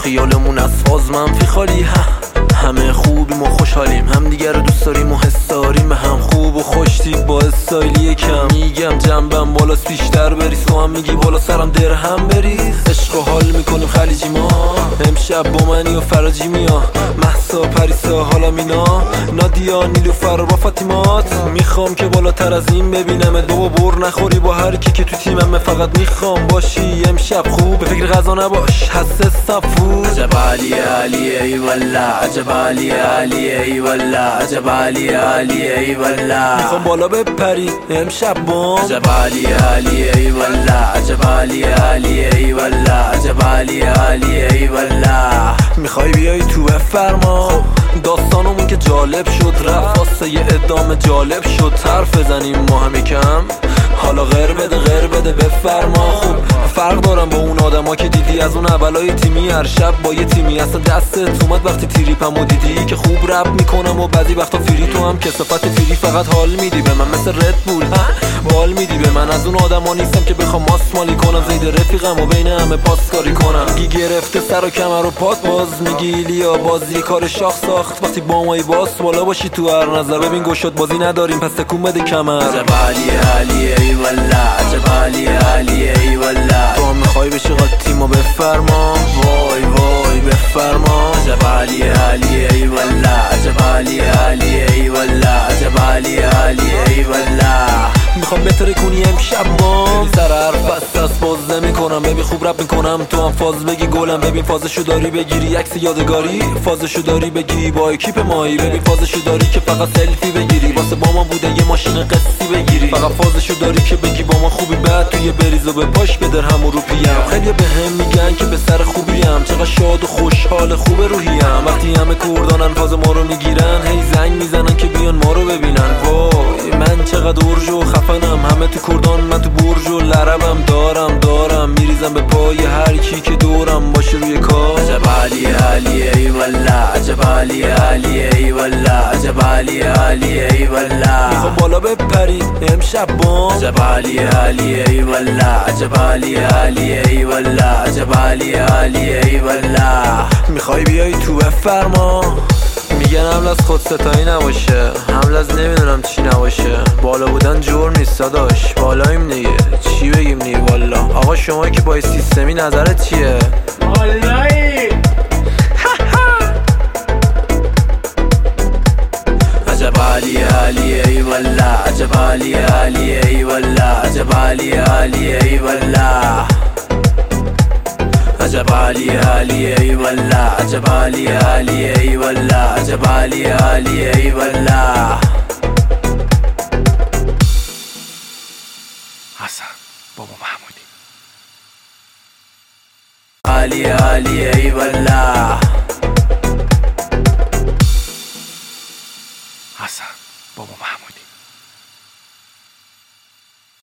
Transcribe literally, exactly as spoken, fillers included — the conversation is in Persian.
خیالمون از فاز منفی خالی. همه خوبیم و خوشحالیم، هم دیگر رو دوست داریم و حس داریم به هم. خوب و خوشتیپ با استایلی کم، میگم جنبم بالاست بیشتر بریز. تو هم میگی بالا سرم درهم بریز. عشق و حال میکنیم خلیجی ما، امشب با منی و فراجی میا. محسا پریسا حالا مینا، نادیا نیلوفر با فاطیمات. میخوام که بالاتر از این ببینم، دو بر نخوری با هر کی که تو تیمم. فقط میخوام باشی امشب خوب، به فکر غذا نباش حسه صفو. عجب علی علی ای والله، عجب علی علی ای والله، عجب علی علی ای والله. میخوام بالا بپری امشب بام. عجب علی علی ای والله، عجب علی علی ای والله، عجب علی علی ای والله. میخوای بیای تو بفرما، داستانمون که جالب شد رفت واسه یه ادامه جالب شد. حرف بزنیم ما هم یکم، حالا غیر بده غیر بده بفرما. خوب فرق دارم با اون آدما که دیدی از اون اولای تیمی، هر شب با یه تیمی. اصلا دستت اومد وقتی تریپمو دیدی که خوب رپ میکنم و بعضی وقتا فری. تو هم کثافت فری، فقط حال میدی به من مثل ردبول بال میدی به من. از اون آدما نیستم که بخوام ماسمالی کنم، زید رفیقم و بین همه پاسکاری کنم. گی گرفته سر و کمر و پات باز میگی لیا بازی کار شاخ ساخت. وقتی با مایی باز بالا باشی تو هر نظر، ببین گشاد بازی نداریم پس تکون بده کمر. عجب علی علی ای والله، عجب علی علی ای والله. تو هم میخوای بشی قاطی ما بفرما، وای وای بفرما. عجب علی علی ای والله، عجب علی علی ای والله، عجب علی علی ای والله. میخوام بهتره کنی امشب ما، ببین سر حرف بست از باز نمی کنم. ببین خوب رپ میکنم تو هم فاز بگی گلم. ببین فازشو داری بگیری عکس یادگاری، فازشو داری بگیری با اکیپ مایی. ببین فازشو داری که فقط سلفی بگیری، واسه با ما بوده یه ماشین قصی بگیری. فقط فازشو داری که بگی با ما خوبی، بعد توی بریز و به پاش بدر همون رو پیم. خیلی به هم میگن که به سر خوبیم، چقدر شاد و خوشحال خوب روحیم. وقتی همه کردانن فاز ما رو میگیرن، هی زنگ میزنن که بیان ما رو ببینن. وای من چقدر اورژ و خفنم، همه تو کردان من تو برج و لربم. دارم دارم میریزم به پای هر کی که دورم باشه روی کار. عجب علی علی ای والله، عجب علی علی ای والله، عجب علی علی ای والله. میخوام بالا بپری امشب بام. عجب علی علی ای والله، عجب علی علی ای والله، عجب علی علی ای والله. میخوای بیای تو بفرما، میگن حمل از خود ستایی نباشه، حمل از نمیدونم چی نباشه. بالا بودن جرم نیست داداش، بالاییم دیگه چی بگیم دیگه. والا آقا شما که با سیستمی نظرت چیه؟ والله عجب علی علی ای والله، عجب علی علی ای والله، عجب علی علی ای والله. عجب علی علی ای والله، عجب علی علی ای والله، عجب علی علی ای والله. حسن بابا محمودی. علی علی ای والله.